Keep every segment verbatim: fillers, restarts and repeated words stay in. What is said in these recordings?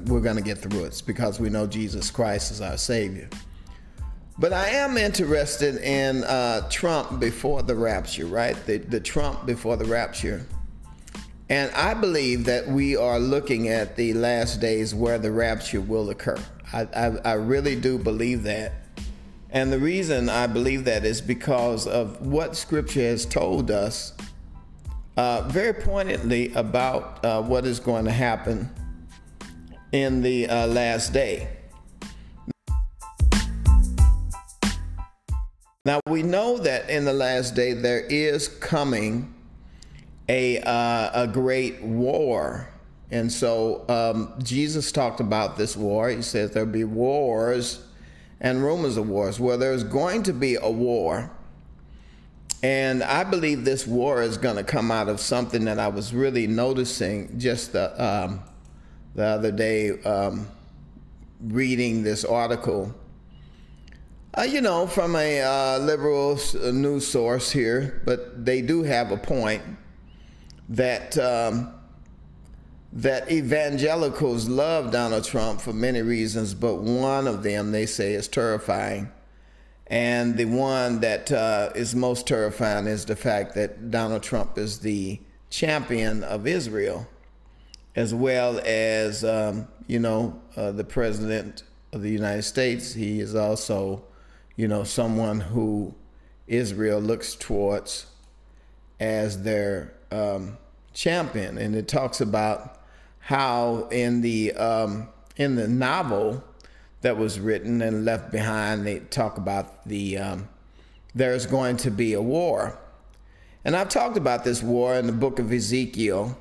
we're going to get through it. It's because we know Jesus Christ is our Savior. But I am interested in uh, Trump before the rapture, right? The, the Trump before the rapture. And I believe that we are looking at the last days where the rapture will occur. I, I, I really do believe that. And the reason I believe that is because of what Scripture has told us uh, very pointedly about uh, what is going to happen in the uh, last day. Now, we know that in the last day there is coming a, uh, a great war. And so um, Jesus talked about this war. He says there'll be wars and rumors of wars. Well, there's going to be a war. And I believe this war is going to come out of something that I was really noticing just the, um, the other day, um, reading this article. Uh, you know, from a uh, liberal news source here, but they do have a point that um, that evangelicals love Donald Trump for many reasons, but one of them they say is terrifying. And the one that uh, is most terrifying is the fact that Donald Trump is the champion of Israel, as well as, um, you know, uh, the president of the United States. He is also, you know, someone who Israel looks towards as their um, champion. And it talks about how in the um, in the novel that was written and left behind, they talk about the um, there's going to be a war. And I've talked about this war in the book of Ezekiel.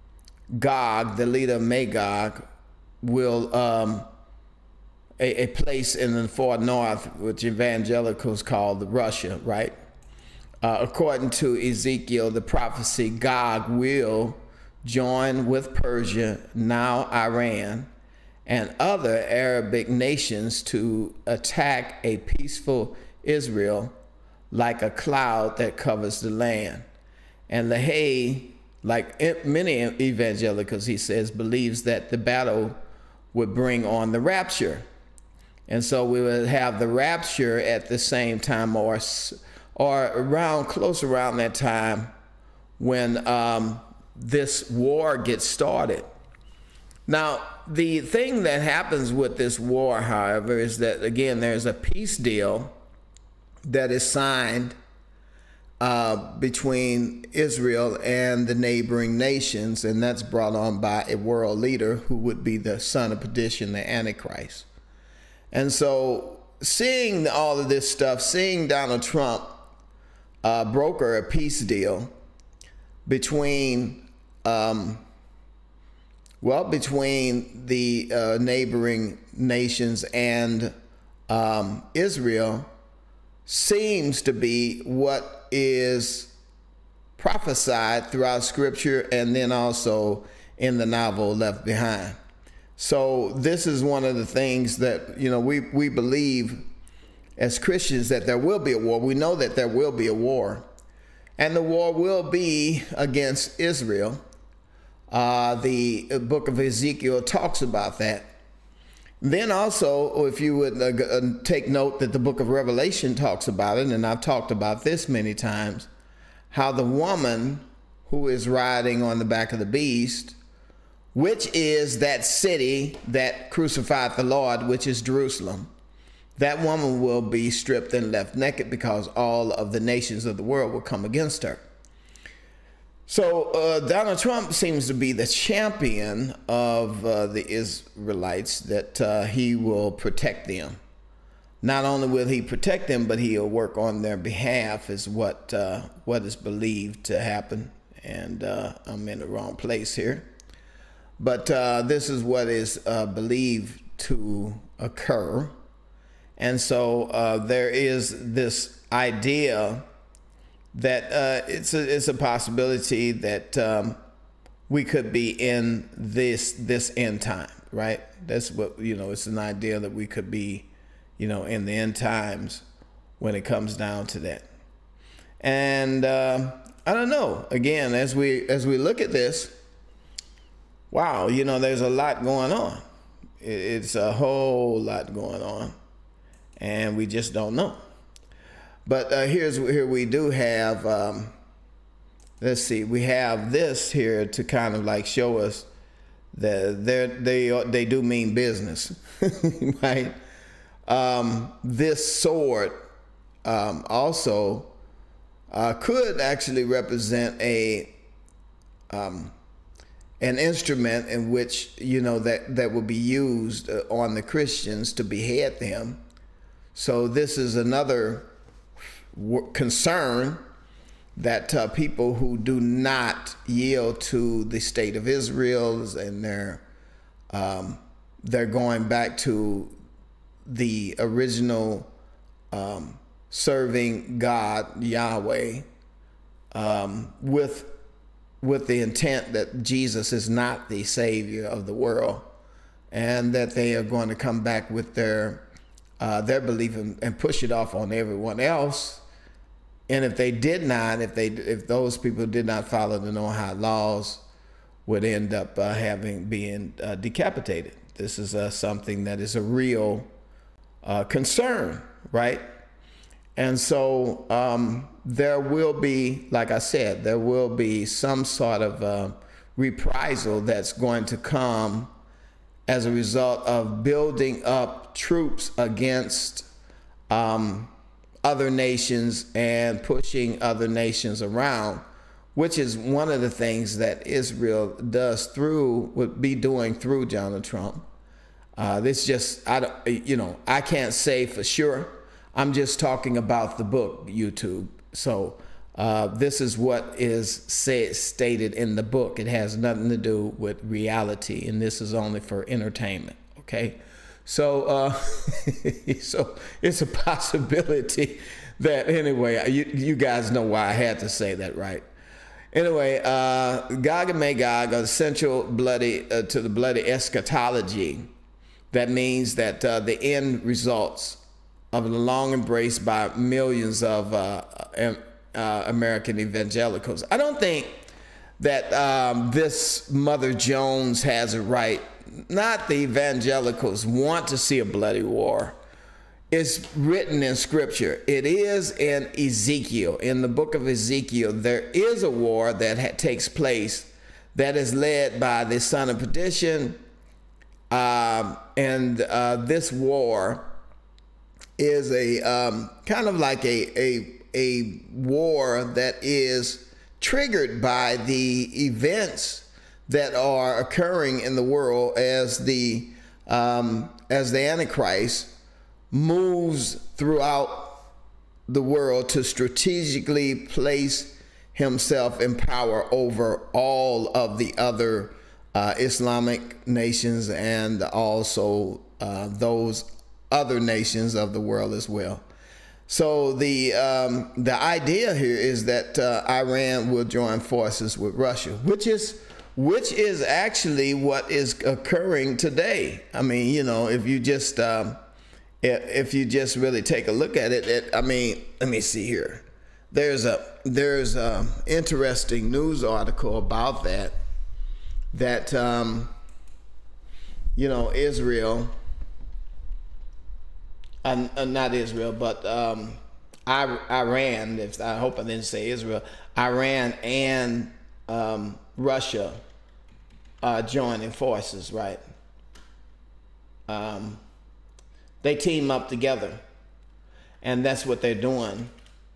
Gog, the leader of Magog, will um, A, a place in the far north, which evangelicals call the Russia, right? Uh, according to Ezekiel, the prophecy, Gog will join with Persia, now Iran, and other Arabic nations to attack a peaceful Israel like a cloud that covers the land. And Leahy, like many evangelicals, he says, believes that the battle would bring on the rapture. And so we would have the rapture at the same time, or or around, close around that time when um, this war gets started. Now, the thing that happens with this war, however, is that, again, there's a peace deal that is signed uh, between Israel and the neighboring nations, and that's brought on by a world leader who would be the son of perdition, the Antichrist. And so seeing all of this stuff, seeing Donald Trump uh, broker a peace deal between, um, well, between the uh, neighboring nations and um, Israel seems to be what is prophesied throughout Scripture and then also in the novel Left Behind. So this is one of the things that, you know, we, we believe as Christians that there will be a war. We know that there will be a war. And the war will be against Israel. Uh, the book of Ezekiel talks about that. Then also, if you would uh, take note that the book of Revelation talks about it, and I've talked about this many times, how the woman who is riding on the back of the beast, which is that city that crucified the Lord, which is Jerusalem, that woman will be stripped and left naked because all of the nations of the world will come against her. So uh, Donald Trump seems to be the champion of uh, the Israelites, that uh, he will protect them. Not only will he protect them, but he'll work on their behalf, is what, uh, what is believed to happen. And uh, I'm in the wrong place here. But uh, this is what is uh, believed to occur. And so uh, there is this idea that uh, it's, a, it's a possibility that um, we could be in this this end time, right? That's what, you know, it's an idea that we could be, you know, in the end times when it comes down to that. And uh, I don't know, again, as we as we look at this, wow, you know, there's a lot going on. it's a whole lot going on, and we just don't know. But uh, here's here we do have. Um, let's see, we have this here to kind of like show us that they they they do mean business, right? Um, this sword um, also uh, could actually represent a um, an instrument in which, you know, that that will be used uh, on the Christians to behead them. So this is another concern that uh, people who do not yield to the state of Israel and they're um, they're going back to the original um, serving God Yahweh um, with with the intent that Jesus is not the Savior of the world, and that they are going to come back with their uh, their belief and, and push it off on everyone else. And if they did not, if they, if those people did not follow the Noahide laws, would end up uh, having being uh, decapitated. This is uh, something that is a real uh, concern, right? And so um, there will be, like I said, there will be some sort of uh, reprisal that's going to come as a result of building up troops against um, other nations and pushing other nations around, which is one of the things that Israel does through, would be doing through Donald Trump. Uh, this just, I don't, you know, I can't say for sure. I'm just talking about the book, YouTube. So uh, this is what is say, stated in the book. It has nothing to do with reality, and this is only for entertainment, okay? So, uh, so it's a possibility that, anyway, you, you guys know why I had to say that, right? Anyway, uh, Gog and Magog are essential bloody uh, to the bloody eschatology. That means that uh, the end results of the long embrace by millions of uh, uh, American evangelicals. I don't think that um, this Mother Jones has it right. Not the evangelicals want to see a bloody war. It's written in scripture. It is in Ezekiel. In the book of Ezekiel, there is a war that ha- takes place that is led by the son of perdition. Um, and uh, this war is a um, kind of like a, a, a war that is triggered by the events that are occurring in the world as the um, as the Antichrist moves throughout the world to strategically place himself in power over all of the other uh, Islamic nations and also uh, those other nations of the world as well. So the um, the idea here is that uh, Iran will join forces with Russia, which is which is actually what is occurring today. I mean, you know, if you just um, if, if you just really take a look at it, it, I mean, let me see here. There's a there's a interesting news article about that. That um, you know, Israel, uh, uh, not Israel, but um, I, Iran. If I hope I didn't say Israel, Iran and um, Russia uh, joining forces, right? Um, they team up together, and that's what they're doing.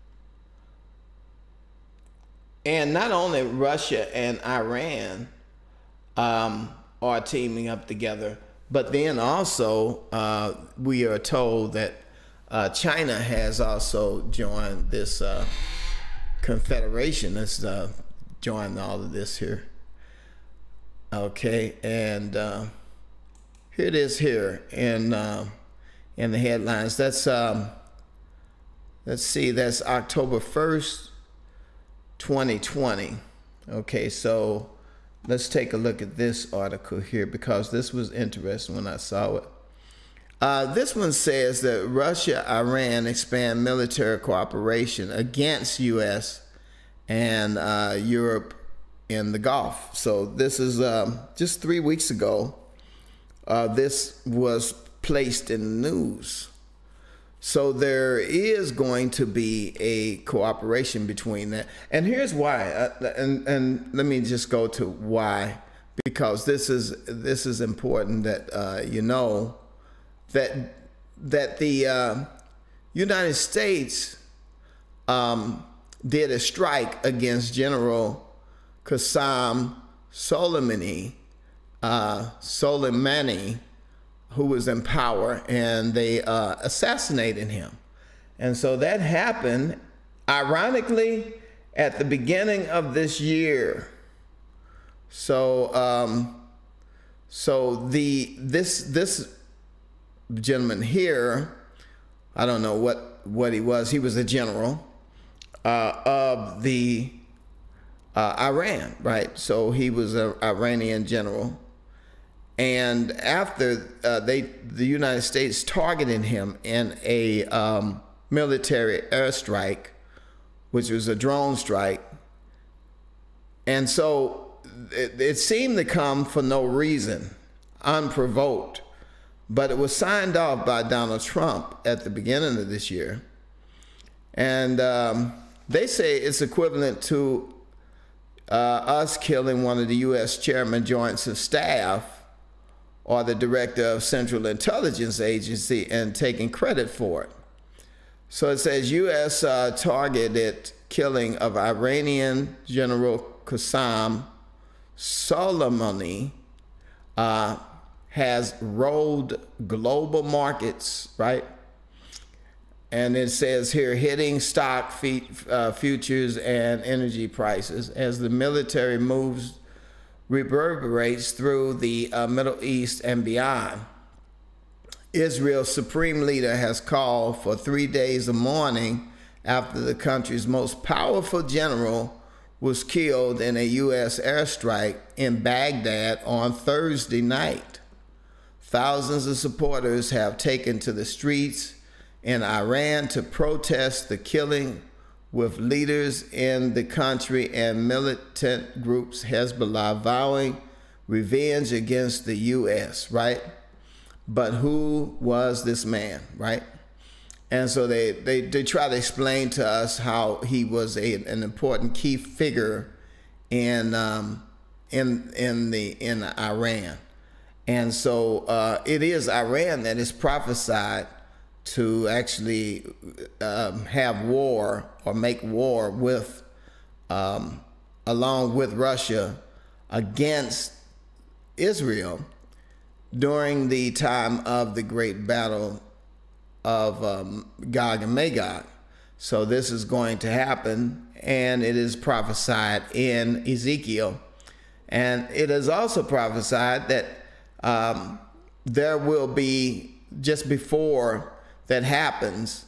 And not only Russia and Iran um, are teaming up together, but then also uh, we are told that uh, China has also joined this uh, confederation. That's uh, joined all of this here. Okay, and uh, here it is here in uh, in the headlines. That's um, let's see, that's October first, twenty twenty. Okay, so let's take a look at this article here, because this was interesting when I saw it. Uh, this one says that Russia, Iran expand military cooperation against U S and uh, Europe in the Gulf. So this is um, just three weeks ago. uh, this was placed in the news. So there is going to be a cooperation between that. And here's why. Uh, and, and let me just go to why, because this is this is important that uh, you know that that the uh, United States um, did a strike against General Qasem Soleimani, uh, Soleimani, who was in power, and they uh, assassinated him. And so that happened, ironically, at the beginning of this year. So, um, so the this this gentleman here, I don't know what what he was. He was a general uh, of the uh, Iran, right? So he was an Iranian general. And after uh, they, the United States targeted him in a um, military airstrike, which was a drone strike. And so it, it seemed to come for no reason, unprovoked. But it was signed off by Donald Trump at the beginning of this year. And um, they say it's equivalent to uh, us killing one of the U S chairman joints of staff or the director of Central Intelligence Agency and taking credit for it. So it says U S uh, targeted killing of Iranian General Qasem Soleimani uh, has rolled global markets, right? And it says here, hitting stock uh, futures and energy prices as the military moves reverberates through the uh, Middle East and beyond. Israel's supreme leader has called for three days of mourning after the country's most powerful general was killed in a U S airstrike in Baghdad on Thursday night. Thousands of supporters have taken to the streets in Iran to protest the killing, with leaders in the country and militant groups Hezbollah vowing revenge against the U S, right? But who was this man, right? And so they, they, they try to explain to us how he was a, an important key figure in, um, in, in, the, in Iran. And so uh, it is Iran that is prophesied to actually um, have war or make war with, um, along with Russia, against Israel during the time of the great battle of um, Gog and Magog. So this is going to happen, and it is prophesied in Ezekiel. And it is also prophesied that um, there will be, just before that happens,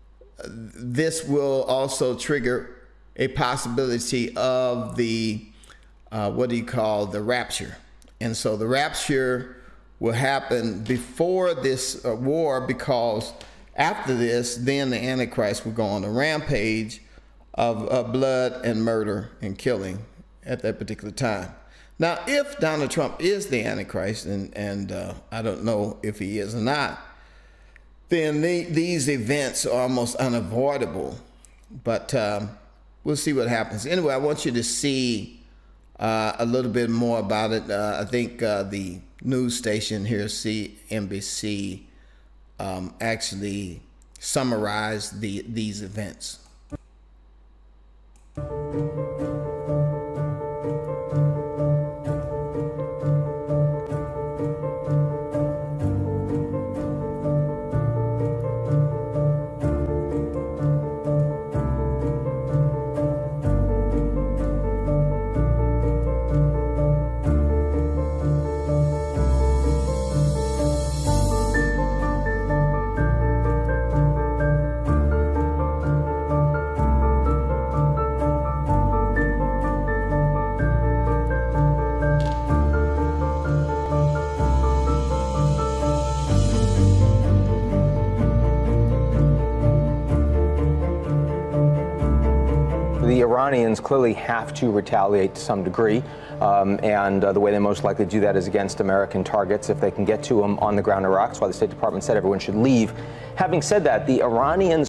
this will also trigger a possibility of the, uh, what do you call, the rapture. And so the rapture will happen before this uh, war, because after this, then the Antichrist will go on a rampage of, of blood and murder and killing at that particular time. Now, if Donald Trump is the Antichrist, and, and uh, I don't know if he is or not, then the, these events are almost unavoidable. But um, we'll see what happens. Anyway, I want you to see uh, a little bit more about it. Uh, I think uh, the news station here, C N B C, um, actually summarized the, these events. clearly have to retaliate to some degree, um, and uh, the way they most likely do that is against American targets if they can get to them on the ground in Iraq. That's why the State Department said everyone should leave. Having said that, the Iranians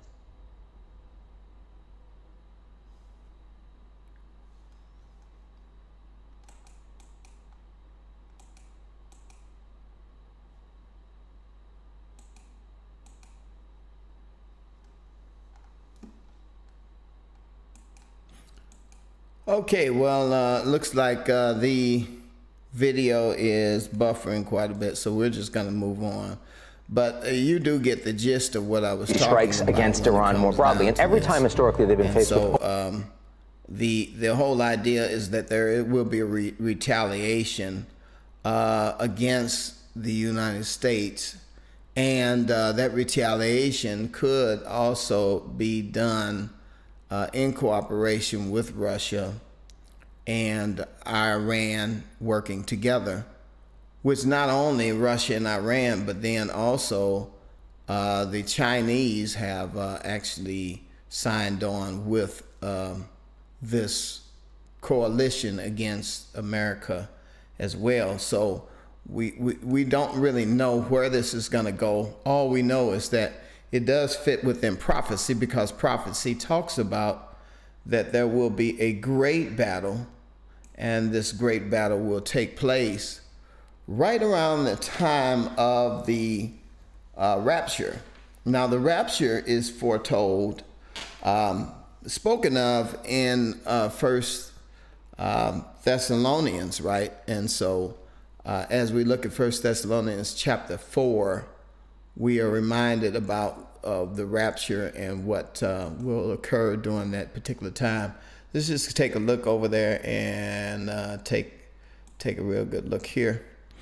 Okay, well, uh, looks like uh, the video is buffering quite a bit, so we're just going to move on. But uh, you do get the gist of what I was talking strikes about against Iran more broadly, and every this. time historically they've been and faced so, with. Um, the the whole idea is that there will be a re retaliation uh, against the United States, and uh, that retaliation could also be done Uh, in cooperation with Russia and Iran working together, which not only Russia and Iran, but then also uh, the Chinese have uh, actually signed on with uh, this coalition against America as well. So we, we, we don't really know where this is going to go. All we know is that it does fit within prophecy, because prophecy talks about that there will be a great battle, and this great battle will take place right around the time of the uh, rapture. Now, the rapture is foretold, um, spoken of in uh, First um, Thessalonians, right? And so uh, as we look at First Thessalonians chapter four, we are reminded about uh, the rapture and what uh, will occur during that particular time. Let's just take a look over there and uh, take take a real good look here.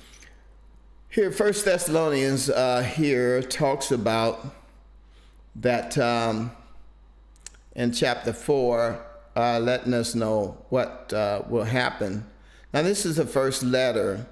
Here, First Thessalonians uh, here talks about that um, in chapter four, uh, letting us know what uh, will happen. Now, this is the first letter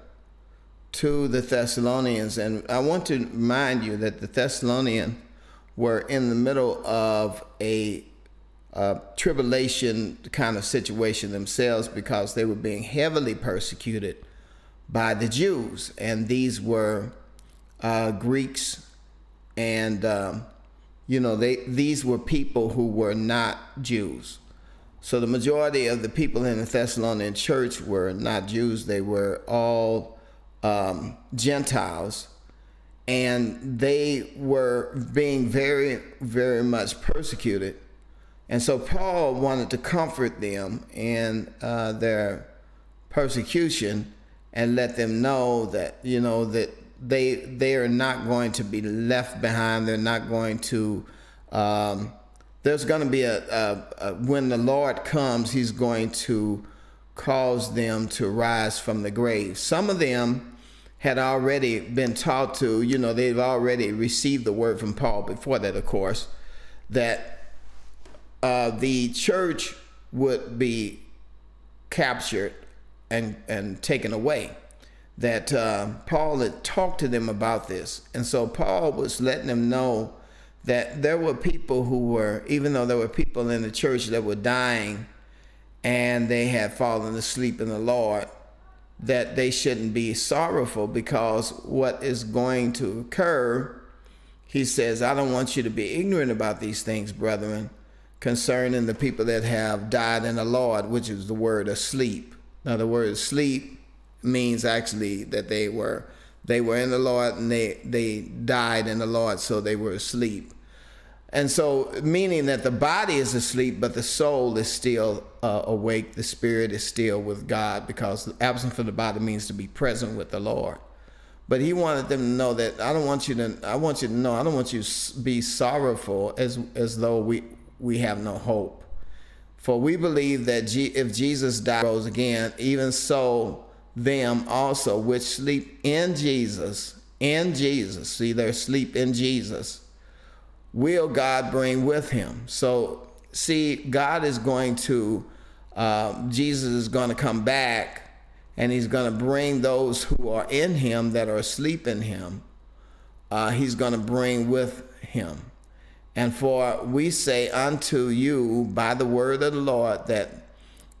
to the Thessalonians, and I want to remind you that the Thessalonians were in the middle of a uh, tribulation kind of situation themselves, because they were being heavily persecuted by the Jews, and these were uh, Greeks, and um, you know they these were people who were not Jews. So the majority of the people in the Thessalonian church were not Jews; they were all Um, Gentiles, and they were being very, very much persecuted. And so Paul wanted to comfort them in uh, their persecution and let them know that, you know, that they they are not going to be left behind. They're not going to, um, there's going to be a, a, a, when the Lord comes, he's going to cause them to rise from the grave. Some of them had already been taught to, you know, they've already received the word from Paul before that, of course, that uh, the church would be captured and, and taken away. That uh, Paul had talked to them about this. And so Paul was letting them know that there were people who were, even though there were people in the church that were dying and they had fallen asleep in the Lord, that they shouldn't be sorrowful, because what is going to occur, he says, I don't want you to be ignorant about these things, brethren, concerning the people that have died in the Lord, which is the word asleep. Now, the word sleep means actually that they were they were in the Lord and they, they died in the Lord, so they were asleep. And so, meaning that the body is asleep, but the soul is still uh, awake. The spirit is still with God, because absent from the body means to be present with the Lord. But he wanted them to know that I don't want you to, I want you to know, I don't want you to be sorrowful as, as though we, we have no hope. For we believe that G, if Jesus died, rose again, even so them also which sleep in Jesus, in Jesus, see, they're asleep in Jesus, will God bring with him. So see, God is going to, uh, Jesus is going to come back, and he's going to bring those who are in him that are asleep in him. Uh, he's going to bring with him. And for we say unto you by the word of the Lord that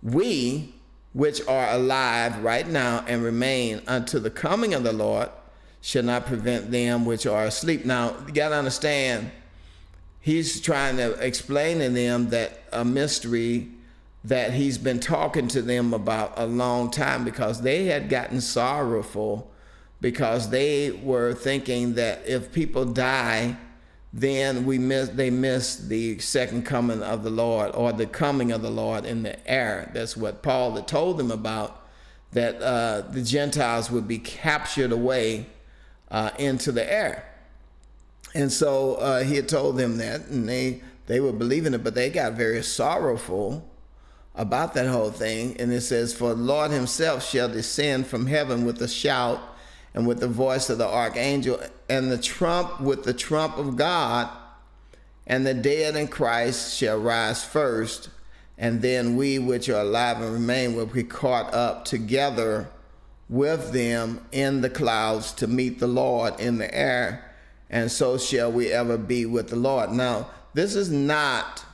we which are alive right now and remain unto the coming of the Lord shall not prevent them which are asleep. Now, you got to understand, he's trying to explain to them that a mystery that he's been talking to them about a long time, because they had gotten sorrowful because they were thinking that if people die, then we miss, they miss the second coming of the Lord, or the coming of the Lord in the air. That's what Paul had told them about, that uh, the Gentiles would be captured away uh, into the air. And so uh, he had told them that, and they, they were believing it, but they got very sorrowful about that whole thing. And it says, for the Lord himself shall descend from heaven with a shout, and with the voice of the archangel, and the trump, with the trump of God, and the dead in Christ shall rise first, and then we which are alive and remain will be caught up together with them in the clouds to meet the Lord in the air, and so shall we ever be with the Lord. Now, this is not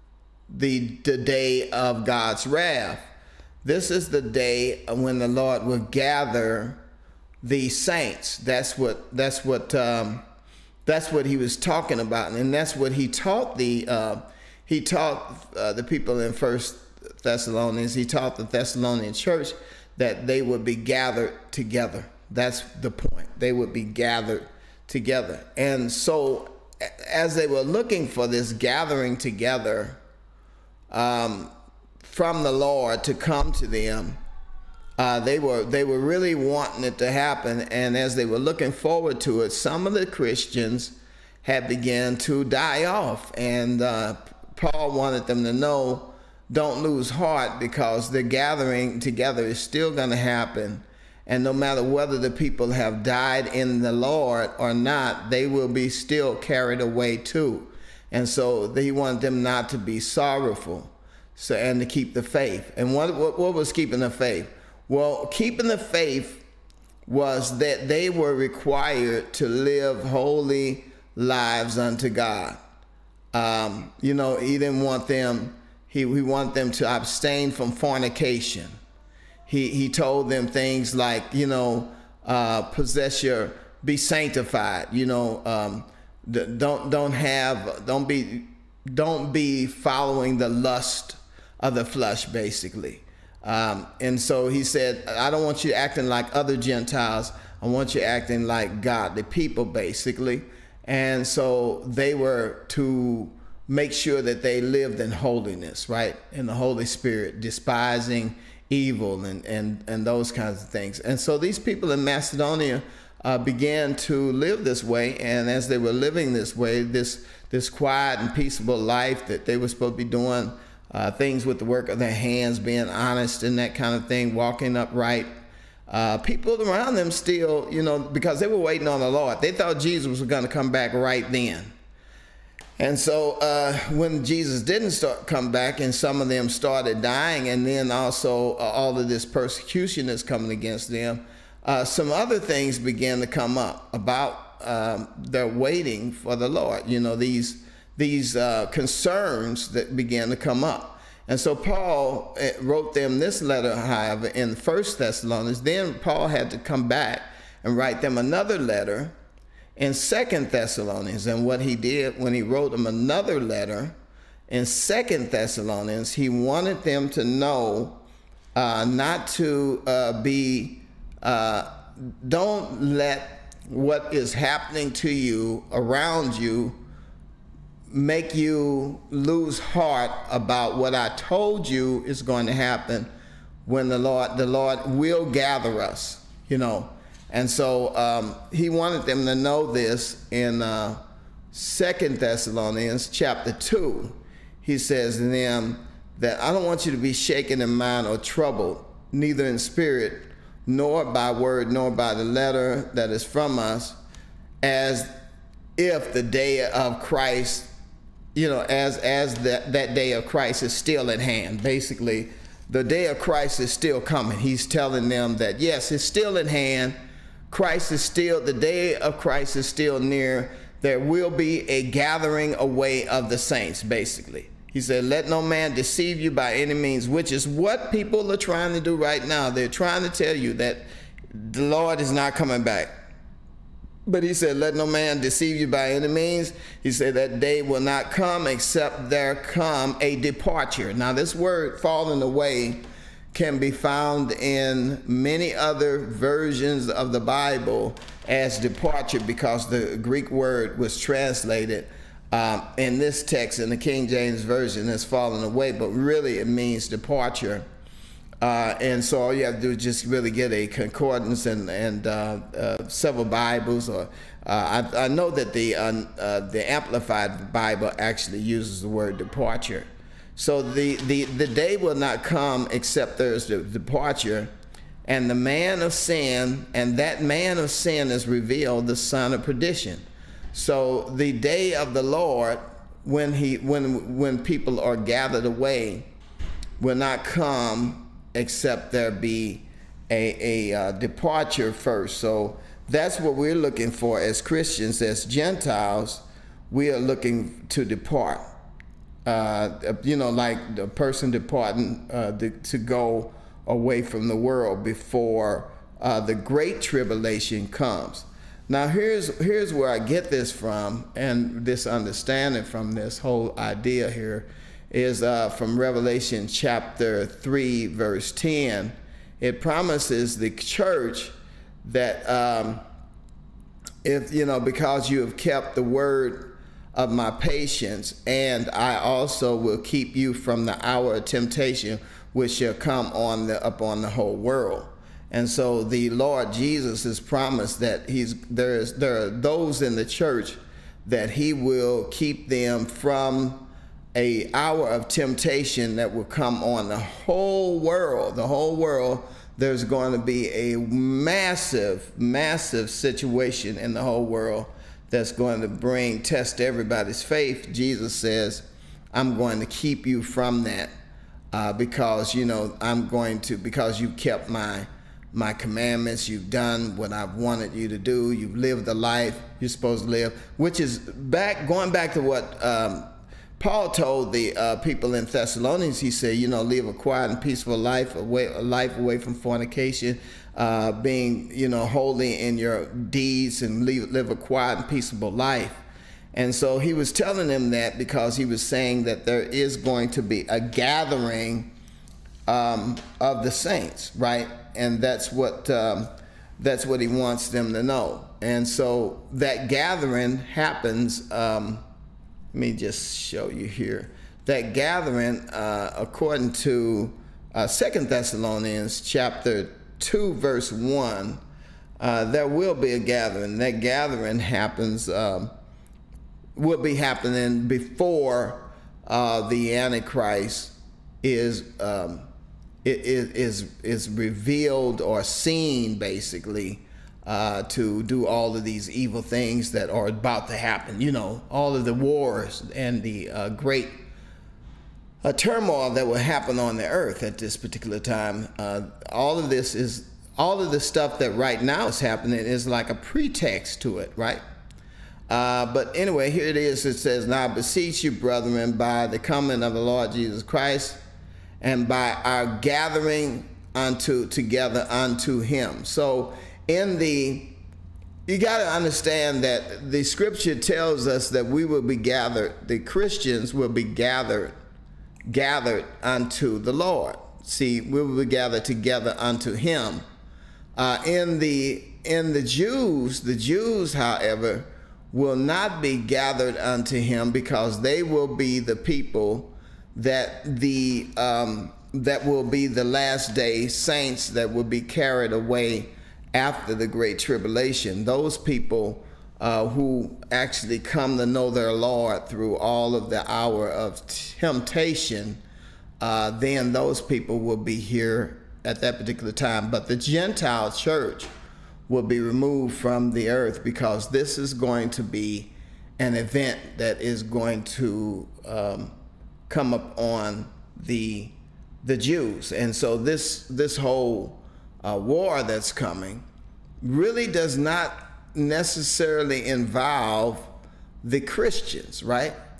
the, the day of God's wrath. This is the day when the Lord will gather the saints. That's what that's what um, that's what he was talking about, and that's what he taught the uh, he taught uh, the people in First Thessalonians. He taught the Thessalonian church that they would be gathered together. That's the point. They would be gathered together. And so, as they were looking for this gathering together um, from the Lord to come to them, Uh, they were they were really wanting it to happen, and as they were looking forward to it, some of the Christians had begun to die off, and uh, Paul wanted them to know, don't lose heart, because the gathering together is still going to happen, and no matter whether the people have died in the Lord or not, they will be still carried away too. And so he wanted them not to be sorrowful, so and to keep the faith. And what what, what was keeping the faith? Well, keeping the faith was that they were required to live holy lives unto God. Um, you know, he didn't want them, he, he wanted them to abstain from fornication. He, he told them things like, you know, uh, possess your, be sanctified, you know, um, don't, don't have, don't be, don't be following the lust of the flesh, basically. Um, and so he said, I don't want you acting like other Gentiles. I want you acting like godly people, basically. And so they were to make sure that they lived in holiness, right? In the Holy Spirit, despising evil and, and, and those kinds of things. And so these people in Macedonia uh, began to live this way. And as they were living this way, this, this quiet and peaceable life that they were supposed to be doing, Uh, things with the work of their hands, being honest and that kind of thing, walking upright. Uh, people around them still, you know, because they were waiting on the Lord. They thought Jesus was going to come back right then. And so uh, when Jesus didn't start come back, and some of them started dying, and then also uh, all of this persecution is coming against them, uh, some other things began to come up about um, their waiting for the Lord. You know, these these uh, concerns that began to come up. And so Paul wrote them this letter, however, in First Thessalonians. Then Paul had to come back and write them another letter in Second Thessalonians. And what he did when he wrote them another letter in Second Thessalonians, he wanted them to know uh, not to uh, be, uh, don't let what is happening to you around you make you lose heart about what I told you is going to happen when the Lord, the Lord will gather us, you know. And so um, he wanted them to know this in uh, Second Thessalonians chapter two. He says to them that I don't want you to be shaken in mind or troubled, neither in spirit, nor by word, nor by the letter that is from us, as if the day of Christ, you know, as as that, that day of Christ is still at hand. Basically, the day of Christ is still coming. He's telling them that, yes, it's still at hand. Christ is still, the day of Christ is still near. There will be a gathering away of the saints, basically. He said, let no man deceive you by any means, which is what people are trying to do right now. They're trying to tell you that the Lord is not coming back. But he said, let no man deceive you by any means. He said that day will not come except there come a departure. Now this word falling away can be found in many other versions of the Bible as departure, because the Greek word was translated um, in this text in the King James Version as falling away, but really it means departure. Uh, and so all you have to do is just really get a concordance and, and uh, uh, several Bibles. Or uh, I, I know that the, uh, uh, the Amplified Bible actually uses the word departure. So the, the, the day will not come except there's the departure, and the man of sin, and that man of sin is revealed, the son of perdition. So the day of the Lord, when, he, when, when people are gathered away, will not come except there be a, a uh, departure first. So that's what we're looking for as Christians. As Gentiles, we are looking to depart. Uh, you know, like the person departing uh, the, to go away from the world before uh, the great tribulation comes. Now here's here's where I get this from, and this understanding from this whole idea here is uh, from Revelation chapter three, verse ten. It promises the church that um, if, you know, because you have kept the word of my patience, and I also will keep you from the hour of temptation which shall come on the upon the whole world. And so the Lord Jesus has promised that he's there is there are those in the church that he will keep them from a hour of temptation that will come on the whole world. The whole world, there's going to be a massive, massive situation in the whole world that's going to bring, test everybody's faith. Jesus says, I'm going to keep you from that uh, because, you know, I'm going to, because you kept my my commandments, you've done what I've wanted you to do, you've lived the life you're supposed to live, which is back, going back to what um, Paul told the uh, people in Thessalonians. He said, you know, live a quiet and peaceful life, away, a life away from fornication, uh, being, you know, holy in your deeds, and live, live a quiet and peaceable life. And so he was telling them that because he was saying that there is going to be a gathering um, of the saints, right? And that's what um, that's what he wants them to know. And so that gathering happens. Um, let me just show you here. That gathering, uh, according to uh, Second Thessalonians chapter two, verse one, uh, there will be a gathering. That gathering happens, um, will be happening before uh, the Antichrist is. Um, It is is revealed or seen, basically, uh, to do all of these evil things that are about to happen. You know, all of the wars and the uh, great uh, turmoil that will happen on the earth at this particular time. Uh, all of this is, all of the stuff that right now is happening is like a pretext to it, right? Uh, but anyway, here it is. It says, "Now I beseech you, brethren, by the coming of the Lord Jesus Christ, and by our gathering unto together unto him." So in the, you got to understand that the scripture tells us that we will be gathered, the Christians will be gathered, gathered unto the Lord. See, we will be gathered together unto him. Uh, in the, in the Jews, the Jews, however, will not be gathered unto him, because they will be the people that the um, that will be the last day saints that will be carried away after the great tribulation. Those people uh, who actually come to know their Lord through all of the hour of temptation, uh, then those people will be here at that particular time. But the Gentile church will be removed from the earth, because this is going to be an event that is going to um, come up on the the Jews. And so this this whole uh, war that's coming really does not necessarily involve the Christians, right?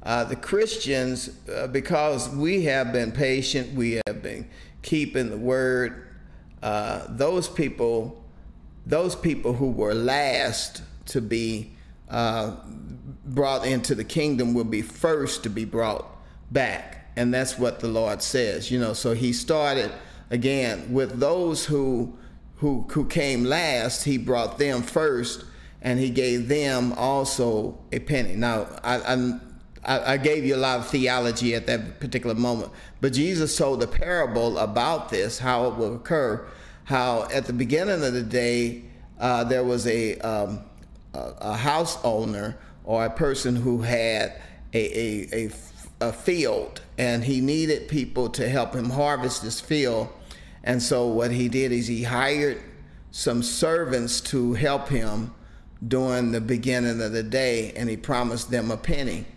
uh, the Christians, uh, because we have been patient, we have been keeping the word, uh, those people, those people who were last to be uh, brought into the kingdom will be first to be brought back. And that's what the Lord says, you know. So he started again with those who who who came last. He brought them first, and he gave them also a penny. Now I, I I gave you a lot of theology at that particular moment, but Jesus told a parable about this, how it will occur, how at the beginning of the day uh, there was a, um, a a house owner or a person who had a, a, a, a field, and he needed people to help him harvest this field. And so what he did is he hired some servants to help him during the beginning of the day, and he promised them a penny.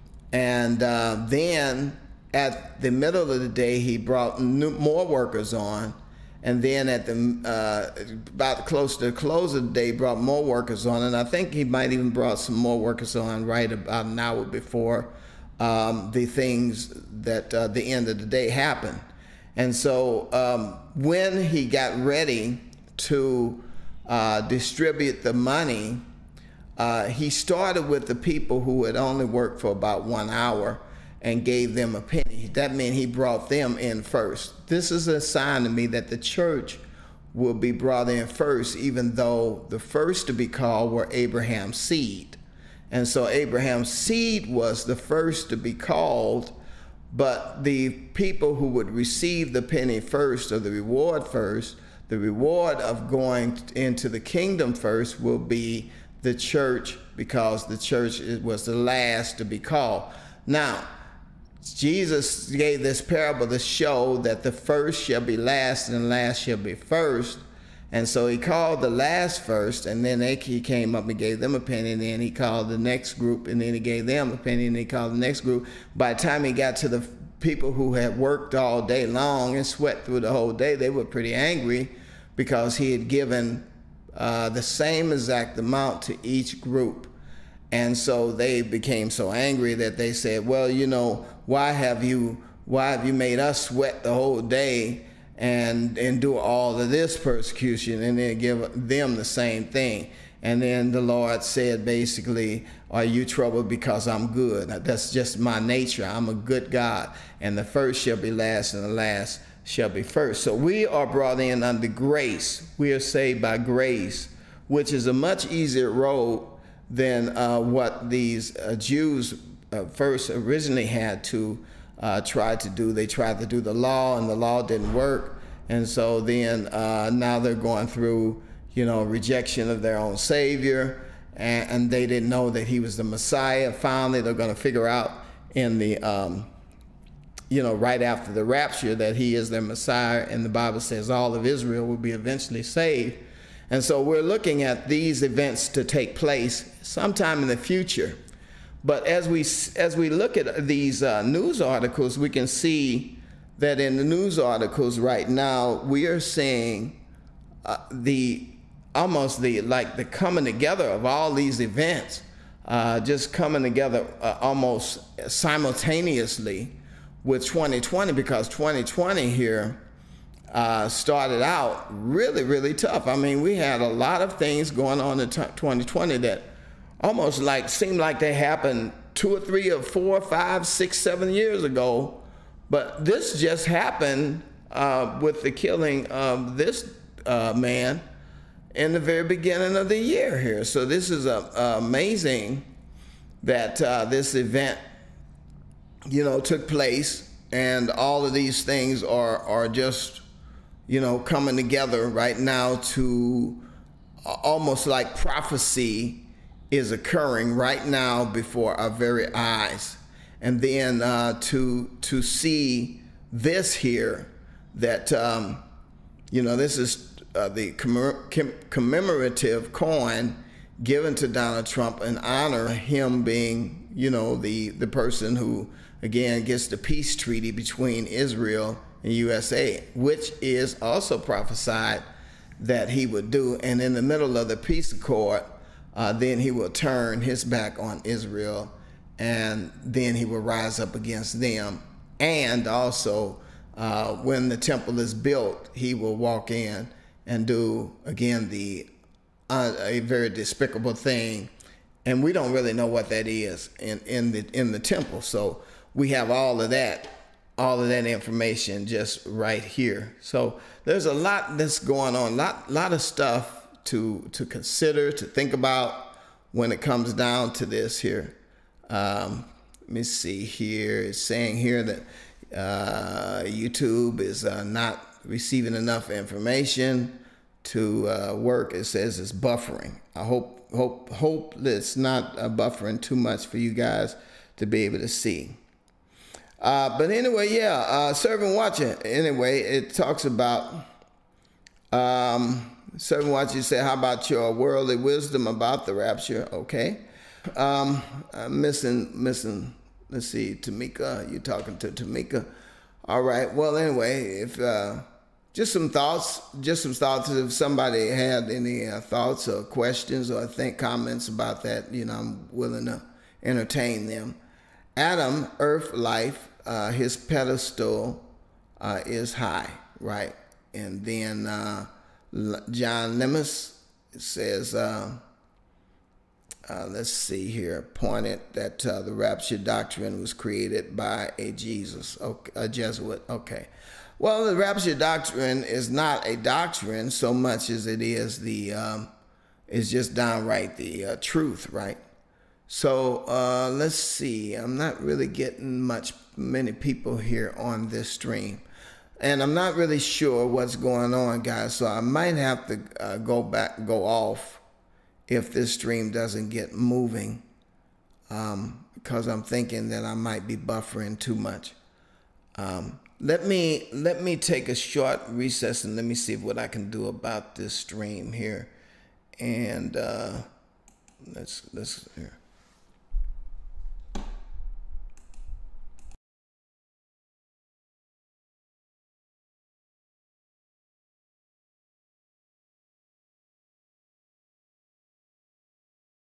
And uh, then at the middle of the day, he brought new, more workers on. And then at the uh, about close to the close of the day, brought more workers on. And I think he might even brought some more workers on right about an hour before um, the things that uh, the end of the day happened. And so um, when he got ready to uh, distribute the money, Uh, he started with the people who had only worked for about one hour and gave them a penny. That meant he brought them in first. This is a sign to me that the church will be brought in first, even though the first to be called were Abraham's seed. And so Abraham's seed was the first to be called, but the people who would receive the penny first, or the reward first, the reward of going into the kingdom first will be the church, because the church was the last to be called. Now, Jesus gave this parable to show that the first shall be last and the last shall be first. And so he called the last first, and then they, he came up and gave them a penny, and then he called the next group, and then he gave them a penny, and he called the next group. By the time he got to the people who had worked all day long and sweat through the whole day, they were pretty angry because he had given Uh, the same exact amount to each group. And so they became so angry that they said, well, you know, why have you why have you made us sweat the whole day and endure all of this persecution, and then give them the same thing? And then the Lord said, basically, are you troubled because I'm good? That's just my nature. I'm a good God. And the first shall be last, and the last shall be first. So we are brought in under grace. We are saved by grace, which is a much easier road than uh, what these uh, Jews uh, first originally had to uh, try to do. They tried to do the law, and the law didn't work. And so then uh, now they're going through, you know, rejection of their own Savior, and, and they didn't know that he was the Messiah. Finally, they're going to figure out in the um, you know, right after the rapture, that he is their Messiah, and the Bible says all of Israel will be eventually saved. And so we're looking at these events to take place sometime in the future. But as we as we look at these uh, news articles, we can see that in the news articles right now, we are seeing uh, the almost the like the coming together of all these events, uh, just coming together uh, almost simultaneously with twenty twenty, because twenty twenty here uh, started out really, really tough. I mean, we had a lot of things going on in twenty twenty that almost like seemed like they happened two or three or four, five, six, seven years ago. But this just happened uh, with the killing of this uh, man in the very beginning of the year here. So this is uh, amazing that uh, this event, you know, took place, and all of these things are are just, you know, coming together right now to uh, almost like prophecy is occurring right now before our very eyes. And then uh, to to see this here, that um, you know, this is uh, the commem- commemorative coin given to Donald Trump in honor of him being, you know, the the person who again gets the peace treaty between Israel and U S A, which is also prophesied that he would do. And in the middle of the peace accord, uh, then he will turn his back on Israel and then he will rise up against them. And also, uh, when the temple is built, he will walk in and do, again, the uh, a very despicable thing. And we don't really know what that is in, in the in the temple. So we have all of that, all of that information just right here. So there's a lot that's going on, lot lot of stuff to to consider, to think about when it comes down to this here. Um, let me see here. It's saying here that uh, YouTube is uh, not receiving enough information to uh, work. It says it's buffering. I hope hope hope that it's not uh, buffering too much for you guys to be able to see. Uh, but anyway, yeah, uh, Servant Watcher. Anyway, it talks about um, Servant Watcher said, "How about your worldly wisdom about the rapture?" Okay. Um, I'm missing, missing, let's see, Tamika, you're talking to Tamika. All right, well, anyway, if, uh, just some thoughts, just some thoughts, if somebody had any uh, thoughts or questions or think comments about that, you know, I'm willing to entertain them. Adam, earth life, uh, his pedestal uh, is high, right? And then uh, John Lemus says, uh, Uh, let's see here, pointed that uh, the rapture doctrine was created by a Jesus, okay, a Jesuit. Okay. Well, the rapture doctrine is not a doctrine so much as it is the, um, it's just downright the uh, truth, right? So uh, let's see. I'm not really getting much, many people here on this stream. And I'm not really sure what's going on, guys. So I might have to uh, go back, go off if this stream doesn't get moving, um, because I'm thinking that I might be buffering too much. Um, let me let me take a short recess and let me see what I can do about this stream here. And uh, let's let's here.